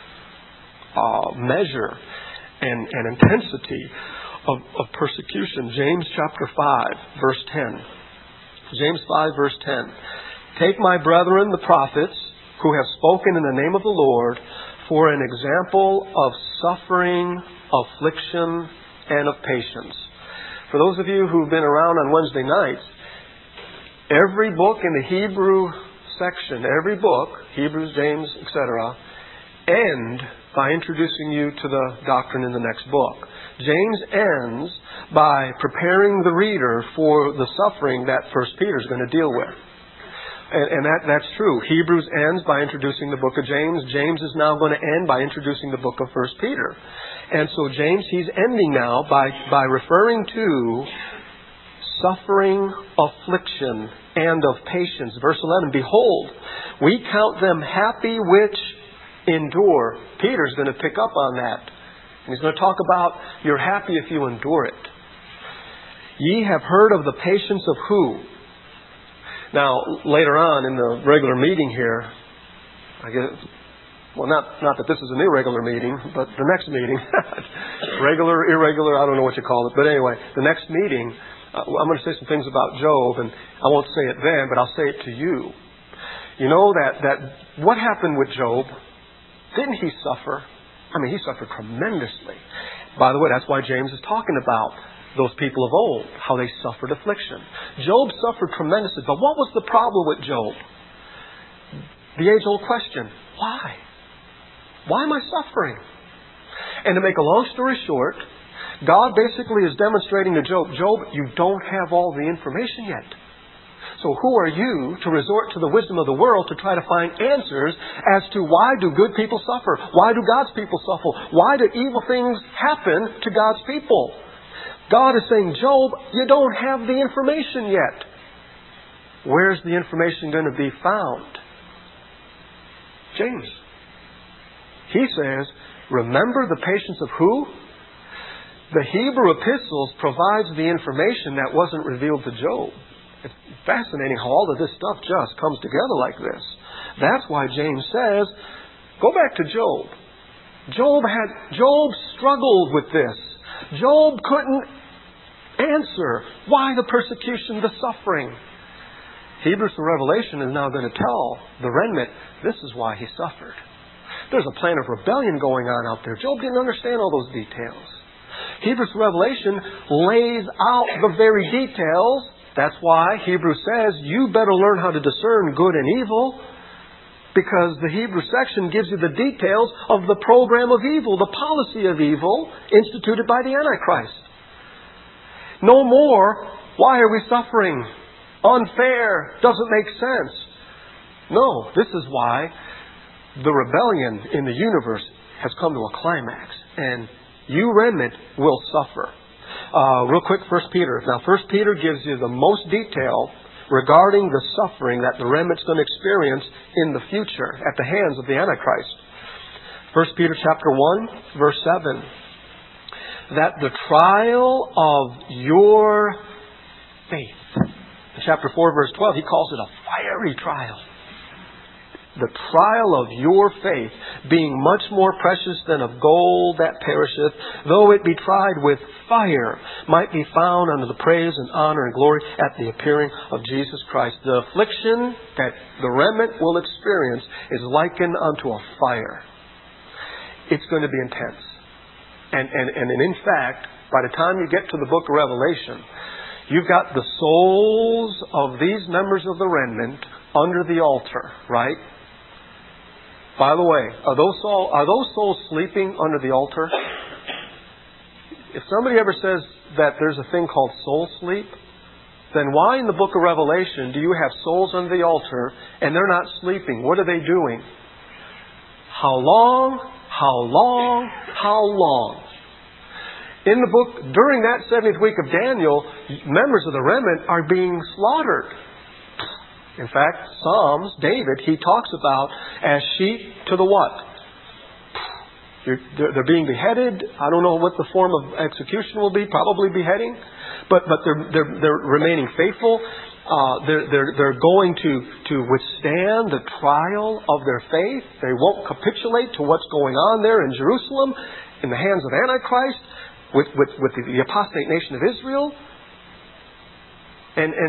measure and intensity of persecution. James chapter 5, verse 10. James 5, verse 10. Take my brethren, the prophets, who have spoken in the name of the Lord, for an example of suffering, affliction, and of patience. For those of you who've been around on Wednesday nights, every book in the Hebrew section, every book, Hebrews, James, etc., end by introducing you to the doctrine in the next book. James ends by preparing the reader for the suffering that 1 Peter is going to deal with. And that's true. Hebrews ends by introducing the book of James. James is now going to end by introducing the book of 1 Peter. And so James, he's ending now by referring to suffering, affliction, and of patience. Verse 11, behold, we count them happy which endure. Peter's going to pick up on that. And he's going to talk about you're happy if you endure it. Ye have heard of the patience of who? Now, later on in the regular meeting here, I guess, well, not that this is a new regular meeting, but the next meeting, regular, irregular, I don't know what you call it, but anyway, the next meeting, I'm going to say some things about Job, and I won't say it then, but I'll say it to you. You know that what happened with Job? Didn't he suffer? I mean, he suffered tremendously. By the way, that's why James is talking about those people of old, how they suffered affliction. Job suffered tremendously. But what was the problem with Job? The age-old question, why? Why am I suffering? And to make a long story short, God basically is demonstrating to Job, you don't have all the information yet. So who are you to resort to the wisdom of the world to try to find answers as to why do good people suffer? Why do God's people suffer? Why do evil things happen to God's people? God is saying, Job, you don't have the information yet. Where's the information going to be found? James. He says, remember the patience of who? The Hebrew epistles provides the information that wasn't revealed to Job. It's fascinating how all of this stuff just comes together like this. That's why James says, go back to Job. Job struggled with this. Job couldn't answer why the persecution, the suffering. Hebrews to Revelation is now going to tell the remnant, this is why he suffered. There's a plan of rebellion going on out there. Job didn't understand all those details. Hebrews to Revelation lays out the very details. That's why Hebrews says, you better learn how to discern good and evil. Because the Hebrew section gives you the details of the program of evil, the policy of evil instituted by the Antichrist. No more, why are we suffering? Unfair, doesn't make sense. No, this is why the rebellion in the universe has come to a climax. And you remnant will suffer. Real quick, 1 Peter. Now, 1 Peter gives you the most detail regarding the suffering that the remnant's going to experience in the future at the hands of the Antichrist. 1 Peter chapter 1, verse 7. That the trial of your faith. In chapter 4, verse 12, he calls it a fiery trial. The trial of your faith, being much more precious than of gold that perisheth, though it be tried with fire, might be found unto the praise and honor and glory at the appearing of Jesus Christ. The affliction that the remnant will experience is likened unto a fire. It's going to be intense. And in fact, by the time you get to the book of Revelation, you've got the souls of these members of the remnant under the altar, right? By the way, are those souls sleeping under the altar? If somebody ever says that there's a thing called soul sleep, then why in the book of Revelation do you have souls under the altar and they're not sleeping? What are they doing? How long? How long? How long? In the book, during that 70th week of Daniel, members of the remnant are being slaughtered. In fact, Psalms, David, he talks about as sheep to the what? They're being beheaded. I don't know what the form of execution will be. Probably beheading, but they're remaining faithful. They're going to withstand the trial of their faith. They won't capitulate to what's going on there in Jerusalem in the hands of Antichrist with the apostate nation of Israel. And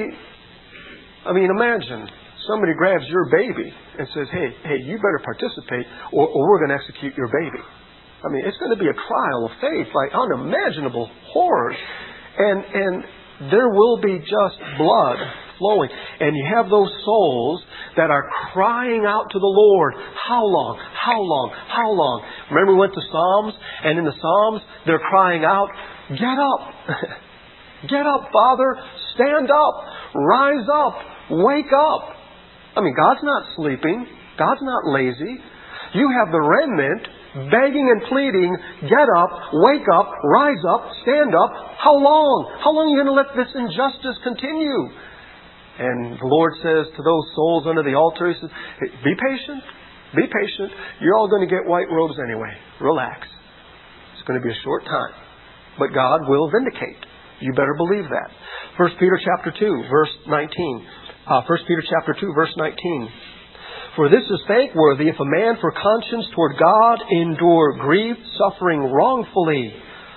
imagine somebody grabs your baby and says, hey, you better participate or we're going to execute your baby. I mean, it's going to be a trial of faith, like unimaginable horrors. And there will be just blood flowing. And you have those souls that are crying out to the Lord, how long? How long? How long? Remember we went to Psalms, and in the Psalms, they're crying out, get up! Get up, Father! Stand up! Rise up! Wake up! I mean, God's not sleeping. God's not lazy. You have the remnant begging and pleading, get up, wake up, rise up, stand up. How long? How long are you going to let this injustice continue? And the Lord says to those souls under the altar, He says, hey, be patient. Be patient. You're all going to get white robes anyway. Relax. It's going to be a short time. But God will vindicate. You better believe that. 1 Peter chapter 2, verse 19. 1 Peter chapter 2, verse 19. For this is thankworthy if a man for conscience toward God endure grief, suffering wrongfully.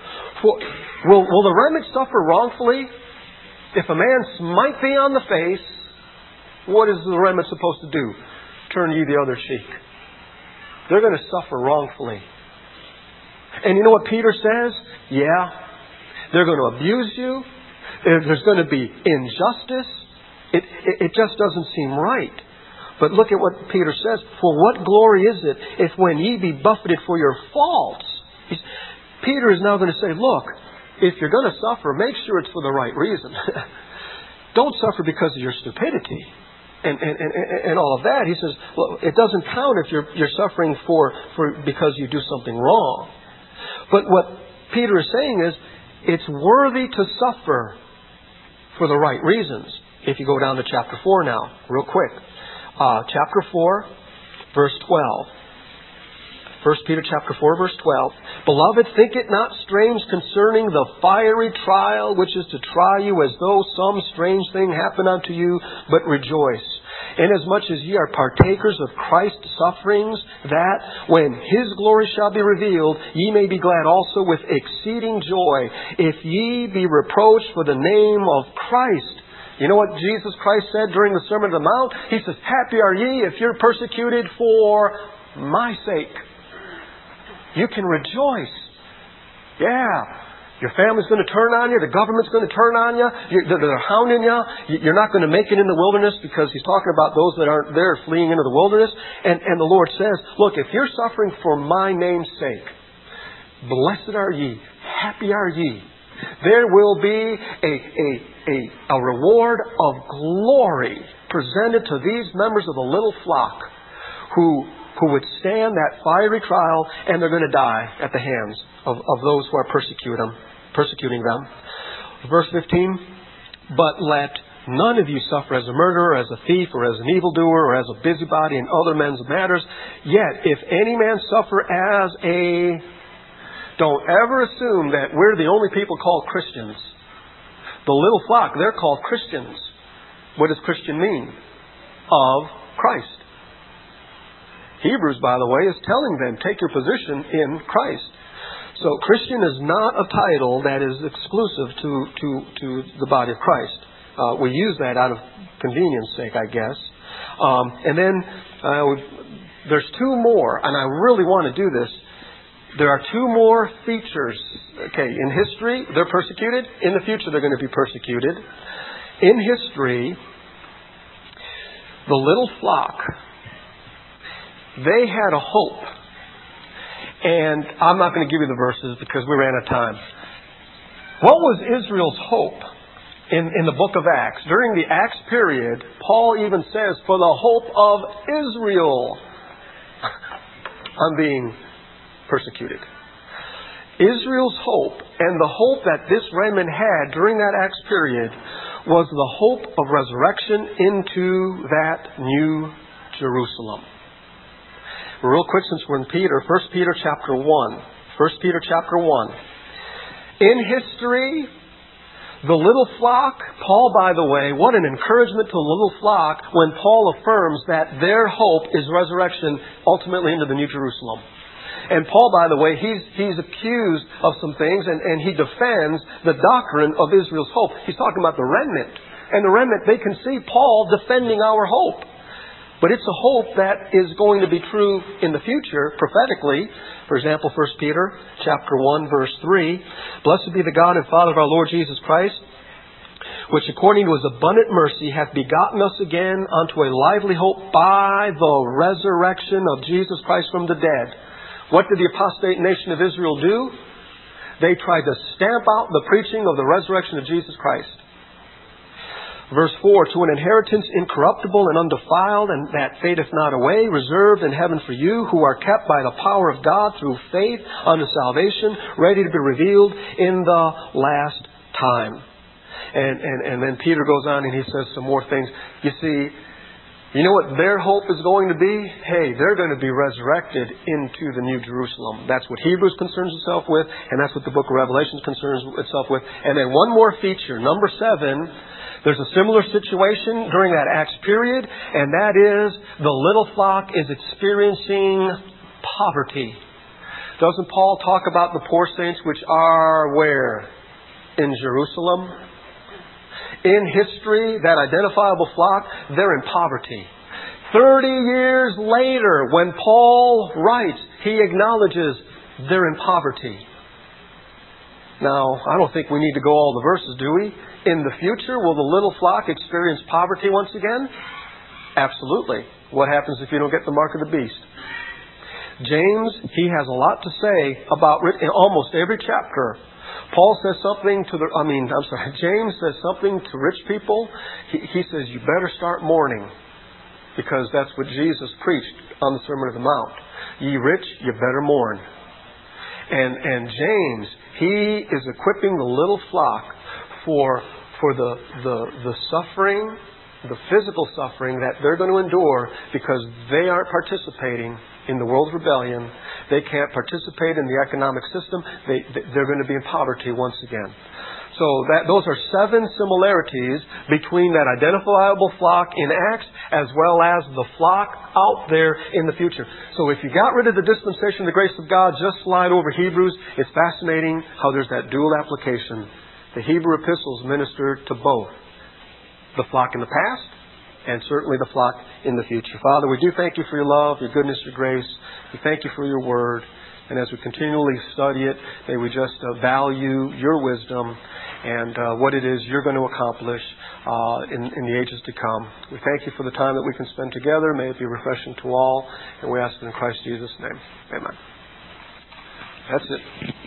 Will the remnant suffer wrongfully? If a man smite thee on the face, what is the remnant supposed to do? Turn ye the other cheek. They're going to suffer wrongfully. And you know what Peter says? Yeah, they're going to abuse you. There's going to be injustice. It just doesn't seem right. But look at what Peter says. For what glory is it if when ye be buffeted for your faults? Peter is now going to say, look, if you're going to suffer, make sure it's for the right reason. Don't suffer because of your stupidity and all of that. He says, well, it doesn't count if you're suffering because you do something wrong. But what Peter is saying is, it's worthy to suffer for the right reasons. If you go down to chapter 4 now, real quick. Chapter 4, verse 12. 1 Peter chapter 4, verse 12. Beloved, think it not strange concerning the fiery trial which is to try you as though some strange thing happened unto you, but rejoice. Inasmuch as ye are partakers of Christ's sufferings, that when His glory shall be revealed, ye may be glad also with exceeding joy, if ye be reproached for the name of Christ. You know what Jesus Christ said during the Sermon on the Mount? He says, happy are ye if you're persecuted for my sake. You can rejoice. Yeah. Your family's going to turn on you. The government's going to turn on you. They're hounding you. You're not going to make it in the wilderness, because he's talking about those that aren't there fleeing into the wilderness. And the Lord says, look, if you're suffering for my name's sake, blessed are ye, happy are ye. There will be a reward of glory presented to these members of the little flock who would stand that fiery trial, and they're going to die at the hands of those who are persecuting them. Verse 15, but let none of you suffer as a murderer, as a thief, or as an evildoer, or as a busybody in other men's matters. Yet, if any man suffer as a... Don't ever assume that we're the only people called Christians. The little flock, they're called Christians. What does Christian mean? Of Christ. Hebrews, by the way, is telling them, take your position in Christ. So Christian is not a title that is exclusive to the body of Christ. We use that out of convenience sake, I guess. And then there's two more, and I really want to do this. There are two more features. Okay, in history, they're persecuted. In the future, they're going to be persecuted. In history, the little flock, they had a hope. And I'm not going to give you the verses because we ran out of time. What was Israel's hope in the book of Acts? During the Acts period, Paul even says, for the hope of Israel, I'm being persecuted. Israel's hope, and the hope that this remnant had during that Acts period, was the hope of resurrection into that new Jerusalem. Real quick, since we're in Peter, 1 Peter chapter 1. 1 Peter chapter 1. In history, the little flock, Paul, by the way, what an encouragement to the little flock when Paul affirms that their hope is resurrection ultimately into the new Jerusalem. And Paul, by the way, he's accused of some things, and he defends the doctrine of Israel's hope. He's talking about the remnant. And the remnant, they can see Paul defending our hope. But it's a hope that is going to be true in the future, prophetically. For example, 1 Peter chapter 1, verse 3. Blessed be the God and Father of our Lord Jesus Christ, which according to His abundant mercy hath begotten us again unto a lively hope by the resurrection of Jesus Christ from the dead. What did the apostate nation of Israel do? They tried to stamp out the preaching of the resurrection of Jesus Christ. Verse 4, to an inheritance incorruptible and undefiled, and that fadeth not away, reserved in heaven for you, who are kept by the power of God through faith unto salvation, ready to be revealed in the last time. And then Peter goes on and he says some more things. You see, you know what their hope is going to be? Hey, they're going to be resurrected into the New Jerusalem. That's what Hebrews concerns itself with, and that's what the book of Revelation concerns itself with. And then one more feature, number 7, there's a similar situation during that Acts period, and that is the little flock is experiencing poverty. Doesn't Paul talk about the poor saints which are where? In Jerusalem? In history, that identifiable flock, they're in poverty. 30 years later, when Paul writes, he acknowledges they're in poverty. Now, I don't think we need to go all the verses, do we? In the future, will the little flock experience poverty once again? Absolutely. What happens if you don't get the mark of the beast? James, he has a lot to say about in almost every chapter. Paul says something to James says something to rich people. He says, you better start mourning, because that's what Jesus preached on the Sermon on the Mount. Ye rich, you better mourn. And James, he is equipping the little flock for the suffering, the physical suffering that they're going to endure because they aren't participating in the world's rebellion. They can't participate in the economic system. They're going to be in poverty once again. So those are 7 similarities between that identifiable flock in Acts as well as the flock out there in the future. So if you got rid of the dispensation of the grace of God, just slide over Hebrews. It's fascinating how there's that dual application. The Hebrew epistles minister to both the flock in the past and certainly the flock in the future. Father, we do thank you for your love, your goodness, your grace. We thank you for your word. And as we continually study it, may we just value your wisdom and what it is you're going to accomplish in the ages to come. We thank you for the time that we can spend together. May it be refreshing to all. And we ask it in Christ Jesus' name. Amen. That's it.